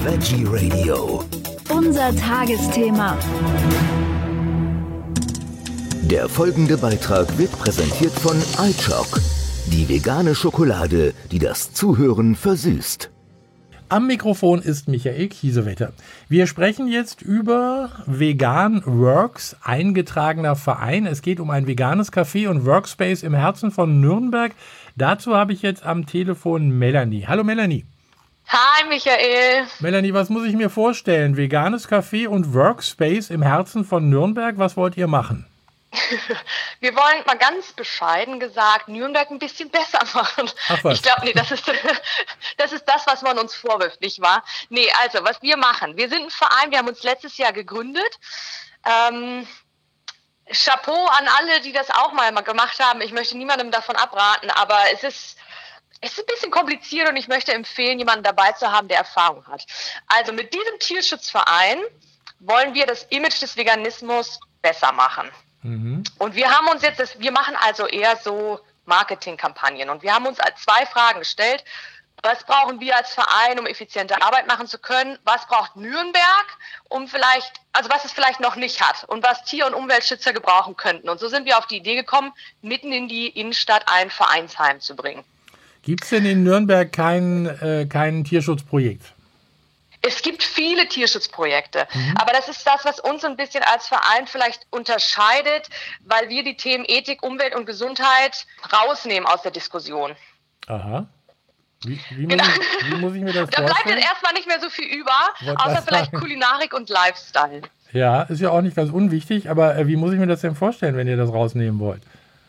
Veggie Radio. Unser Tagesthema. Der folgende Beitrag wird präsentiert von iChoc, die vegane Schokolade, die das Zuhören versüßt. Am Mikrofon ist Michael Kiesewetter. Wir sprechen jetzt über Vegan Works, eingetragener Verein. Es geht um ein veganes Café und Workspace im Herzen von Nürnberg. Dazu habe ich jetzt am Telefon Melanie. Hallo Melanie. Hi Michael. Melanie, was muss ich mir vorstellen? Veganes Café und Workspace im Herzen von Nürnberg. Was wollt ihr machen? Wir wollen mal ganz bescheiden gesagt Nürnberg ein bisschen besser machen. Ach was. Ich glaube, nee, das ist das, was man uns vorwirft, nicht wahr? Nee, also, was wir machen. Wir sind ein Verein, wir haben uns letztes Jahr gegründet. Chapeau an alle, die das auch mal gemacht haben. Ich möchte niemandem davon abraten, aber es ist ein bisschen kompliziert und ich möchte empfehlen, jemanden dabei zu haben, der Erfahrung hat. Also mit diesem Tierschutzverein wollen wir das Image des Veganismus besser machen. Und wir machen also eher so Marketingkampagnen und wir haben uns zwei Fragen gestellt. Was brauchen wir als Verein, um effiziente Arbeit machen zu können? Was braucht Nürnberg, was es vielleicht noch nicht hat und was Tier- und Umweltschützer gebrauchen könnten? Und so sind wir auf die Idee gekommen, mitten in die Innenstadt ein Vereinsheim zu bringen. Gibt es denn in Nürnberg kein Tierschutzprojekt? Es gibt viele Tierschutzprojekte, aber das ist das, was uns ein bisschen als Verein vielleicht unterscheidet, weil wir die Themen Ethik, Umwelt und Gesundheit rausnehmen aus der Diskussion. Aha. Wie muss ich mir das vorstellen? Da bleibt jetzt erstmal nicht mehr so viel über, außer vielleicht Kulinarik und Lifestyle. Ja, ist ja auch nicht ganz unwichtig, aber wie muss ich mir das denn vorstellen, wenn ihr das rausnehmen wollt?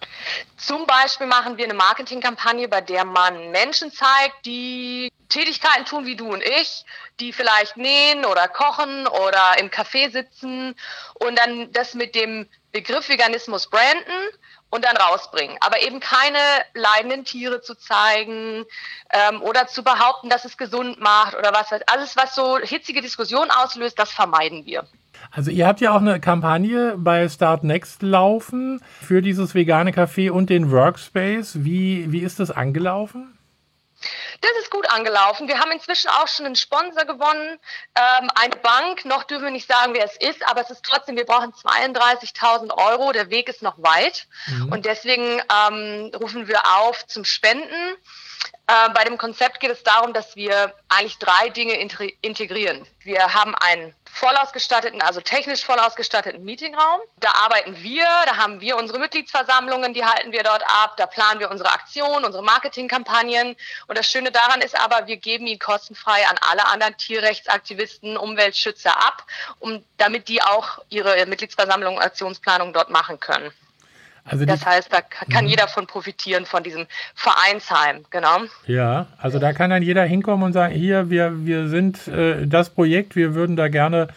Zum Beispiel machen wir eine Marketingkampagne, bei der man Menschen zeigt, die Tätigkeiten tun wie du und ich, die vielleicht nähen oder kochen oder im Café sitzen und dann das mit dem Begriff Veganismus branden und dann rausbringen. Aber eben keine leidenden Tiere zu zeigen oder zu behaupten, dass es gesund macht oder was. Alles, was so hitzige Diskussionen auslöst, das vermeiden wir. Also ihr habt ja auch eine Kampagne bei Start Next laufen für dieses vegane Café und den Workspace. Wie ist das angelaufen? Das ist gut angelaufen. Wir haben inzwischen auch schon einen Sponsor gewonnen, eine Bank. Noch dürfen wir nicht sagen, wer es ist, aber es ist trotzdem, wir brauchen 32.000 €. Der Weg ist noch weit und deswegen rufen wir auf zum Spenden. Bei dem Konzept geht es darum, dass wir eigentlich 3 Dinge integrieren. Wir haben einen technisch voll ausgestatteten Meetingraum. Da haben wir unsere Mitgliedsversammlungen, die halten wir dort ab. Da planen wir unsere Aktionen, unsere Marketingkampagnen. Und das Schöne daran ist aber, wir geben ihn kostenfrei an alle anderen Tierrechtsaktivisten, Umweltschützer ab, damit die auch ihre Mitgliedsversammlungen und Aktionsplanung dort machen können. Also das heißt, da kann jeder von profitieren, von diesem Vereinsheim, genau. Ja, also da kann dann jeder hinkommen und sagen, hier, wir sind das Projekt, wir würden da gerne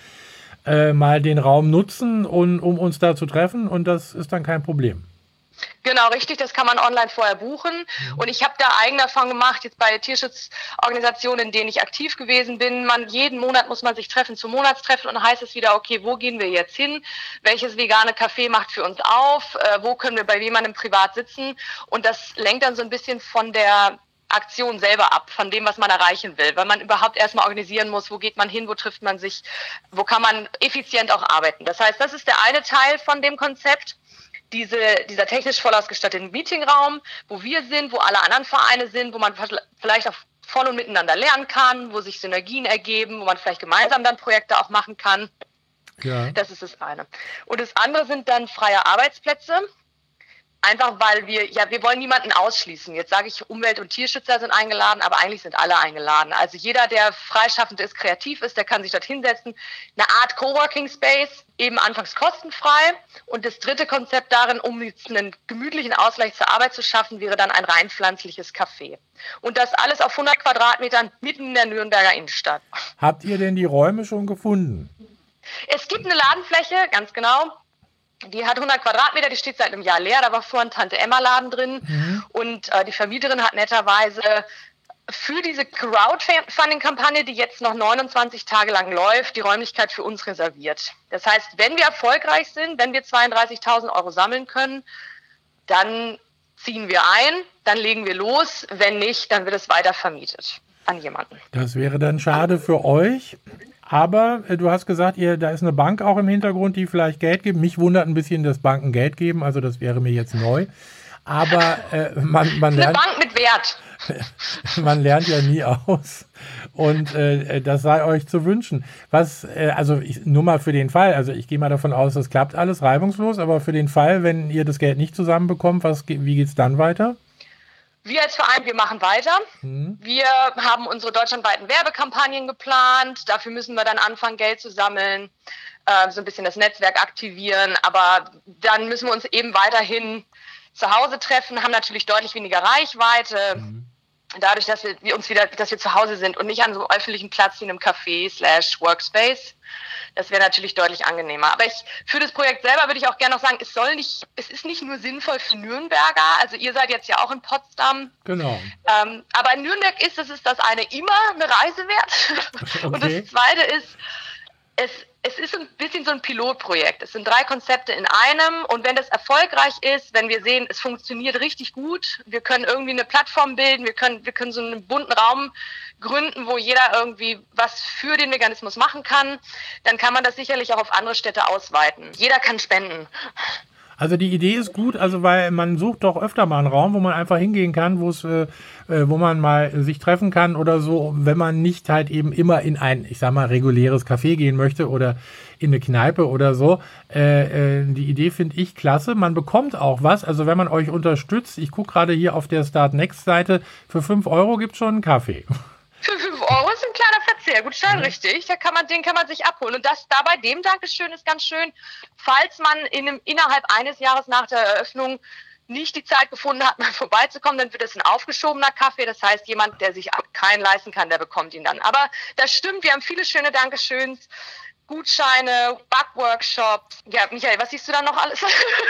mal den Raum nutzen, um uns da zu treffen und das ist dann kein Problem. Genau, richtig, das kann man online vorher buchen und ich habe da eigene Erfahrungen gemacht, jetzt bei Tierschutzorganisationen, in denen ich aktiv gewesen bin. Jeden Monat muss man sich treffen zum Monatstreffen und dann heißt es wieder, okay, wo gehen wir jetzt hin? Welches vegane Café macht für uns auf? Wo können wir bei jemandem privat sitzen? Und das lenkt dann so ein bisschen von der Aktion selber ab, von dem, was man erreichen will, weil man überhaupt erstmal organisieren muss, wo geht man hin, wo trifft man sich, wo kann man effizient auch arbeiten. Das heißt, das ist der eine Teil von dem Konzept. Dieser technisch voll ausgestattete Meetingraum, wo wir sind, wo alle anderen Vereine sind, wo man vielleicht auch von und miteinander lernen kann, wo sich Synergien ergeben, wo man vielleicht gemeinsam dann Projekte auch machen kann. Ja. Das ist das eine. Und das andere sind dann freie Arbeitsplätze. Einfach weil wir wollen niemanden ausschließen. Jetzt sage ich, Umwelt- und Tierschützer sind eingeladen, aber eigentlich sind alle eingeladen. Also jeder, der freischaffend ist, kreativ ist, der kann sich dort hinsetzen. Eine Art Coworking Space, eben anfangs kostenfrei. Und das dritte Konzept darin, um jetzt einen gemütlichen Ausgleich zur Arbeit zu schaffen, wäre dann ein rein pflanzliches Café. Und das alles auf 100 Quadratmetern mitten in der Nürnberger Innenstadt. Habt ihr denn die Räume schon gefunden? Es gibt eine Ladenfläche, ganz genau. Die hat 100 Quadratmeter, die steht seit einem Jahr leer. Da war vorhin ein Tante-Emma-Laden drin. Und die Vermieterin hat netterweise für diese Crowdfunding-Kampagne, die jetzt noch 29 Tage lang läuft, die Räumlichkeit für uns reserviert. Das heißt, wenn wir erfolgreich sind, wenn wir 32.000 € sammeln können, dann ziehen wir ein, dann legen wir los. Wenn nicht, dann wird es weiter vermietet. an jemanden. Das wäre dann schade für euch. Aber du hast gesagt, da ist eine Bank auch im Hintergrund, die vielleicht Geld gibt. Mich wundert ein bisschen, dass Banken Geld geben. Also das wäre mir jetzt neu. Aber man lernt... Eine Bank mit Wert. Man lernt ja nie aus. Und das sei euch zu wünschen. Nur mal für den Fall, also ich gehe mal davon aus, das klappt alles reibungslos, aber für den Fall, wenn ihr das Geld nicht zusammenbekommt, wie geht's dann weiter? Wir als Verein, wir machen weiter. Wir haben unsere deutschlandweiten Werbekampagnen geplant. Dafür müssen wir dann anfangen, Geld zu sammeln, so ein bisschen das Netzwerk aktivieren. Aber dann müssen wir uns eben weiterhin zu Hause treffen, haben natürlich deutlich weniger Reichweite. Dadurch, dass wir zu Hause sind und nicht an so einem öffentlichen Platz wie einem Café/Workspace. Das wäre natürlich deutlich angenehmer. Aber für das Projekt selber würde ich auch gerne noch sagen, es ist nicht nur sinnvoll für Nürnberger, also ihr seid jetzt ja auch in Potsdam. Genau. Aber in Nürnberg ist das eine immer eine Reise wert. Okay. Und das Zweite ist, es ist ein bisschen so ein Pilotprojekt. Es sind 3 Konzepte in einem und wenn das erfolgreich ist, wenn wir sehen, es funktioniert richtig gut, wir können irgendwie eine Plattform bilden, wir können so einen bunten Raum gründen, wo jeder irgendwie was für den Veganismus machen kann, dann kann man das sicherlich auch auf andere Städte ausweiten. Jeder kann spenden. Also die Idee ist gut, also weil man sucht doch öfter mal einen Raum, wo man einfach hingehen kann, wo man mal sich treffen kann oder so, wenn man nicht halt eben immer in ein, ich sag mal, reguläres Café gehen möchte oder in eine Kneipe oder so. Die Idee finde ich klasse. Man bekommt auch was, also wenn man euch unterstützt, ich gucke gerade hier auf der Start Next Seite, für 5 € gibt es schon einen Kaffee. Für 5 € ist ein kleiner Verzehr, gut, schon richtig. Den kann man sich abholen. Und das da bei dem Dankeschön ist ganz schön, falls man innerhalb eines Jahres nach der Eröffnung nicht die Zeit gefunden hat, mal vorbeizukommen, dann wird es ein aufgeschobener Kaffee. Das heißt, jemand, der sich keinen leisten kann, der bekommt ihn dann. Aber das stimmt, wir haben viele schöne Dankeschöns, Gutscheine, Backworkshops. Ja, Michael, was siehst du da noch alles?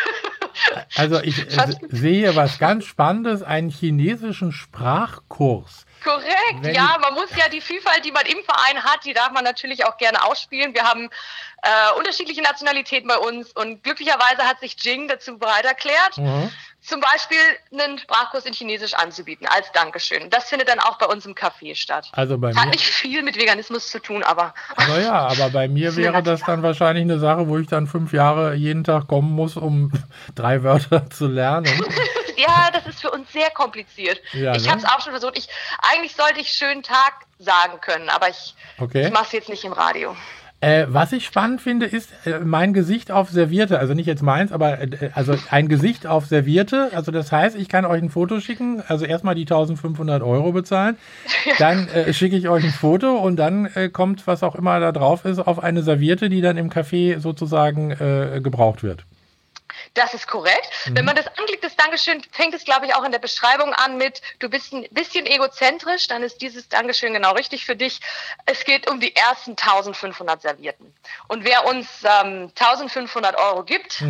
Also ich sehe was ganz Spannendes, einen chinesischen Sprachkurs. Korrekt, ja, man muss ja die Vielfalt, die man im Verein hat, die darf man natürlich auch gerne ausspielen. Wir haben unterschiedliche Nationalitäten bei uns und glücklicherweise hat sich Jing dazu bereit erklärt, zum Beispiel einen Sprachkurs in Chinesisch anzubieten, als Dankeschön. Das findet dann auch bei uns im Café statt. Also bei hat nicht viel mit Veganismus zu tun, aber... Aber bei mir wäre das dann wahrscheinlich eine Sache, wo ich dann 5 Jahre jeden Tag kommen muss, um 3 Wörter zu lernen. Ja, das ist für uns sehr kompliziert. Ja, ich habe es auch schon versucht. Eigentlich sollte ich schönen Tag sagen können, aber ich mache es jetzt nicht im Radio. Was ich spannend finde, ist mein Gesicht auf Serviette. Also nicht jetzt meins, aber also ein Gesicht auf Serviette. Also das heißt, ich kann euch ein Foto schicken. Also erstmal die 1.500 € bezahlen. Dann schicke ich euch ein Foto und dann kommt, was auch immer da drauf ist, auf eine Serviette, die dann im Café sozusagen gebraucht wird. Das ist korrekt. Wenn man das anklickt, das Dankeschön, fängt es, glaube ich, auch in der Beschreibung an mit, du bist ein bisschen egozentrisch, dann ist dieses Dankeschön genau richtig für dich. Es geht um die ersten 1.500 Servietten. Und wer uns 1.500 € gibt,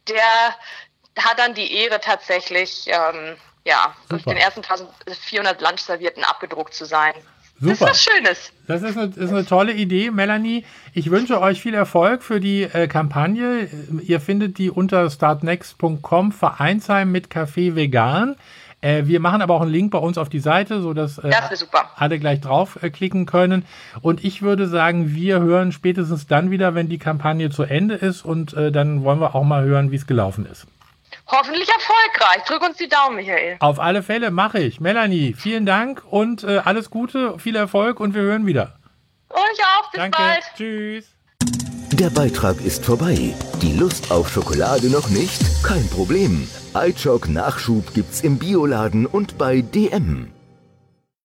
der hat dann die Ehre tatsächlich, durch den ersten 1.400 Lunchservietten abgedruckt zu sein. Super. Das ist was Schönes. Das ist eine tolle Idee, Melanie. Ich wünsche euch viel Erfolg für die Kampagne. Ihr findet die unter startnext.com, Vereinsheim mit Café Vegan. Wir machen aber auch einen Link bei uns auf die Seite, sodass alle gleich draufklicken können. Und ich würde sagen, wir hören spätestens dann wieder, wenn die Kampagne zu Ende ist. Und dann wollen wir auch mal hören, wie es gelaufen ist. Hoffentlich erfolgreich. Drück uns die Daumen, Michael. Auf alle Fälle mache ich. Melanie, vielen Dank und alles Gute, viel Erfolg und wir hören wieder. Euch auch, bis bald. Tschüss. Der Beitrag ist vorbei. Die Lust auf Schokolade noch nicht? Kein Problem. iChoc Nachschub gibt's im Bioladen und bei DM.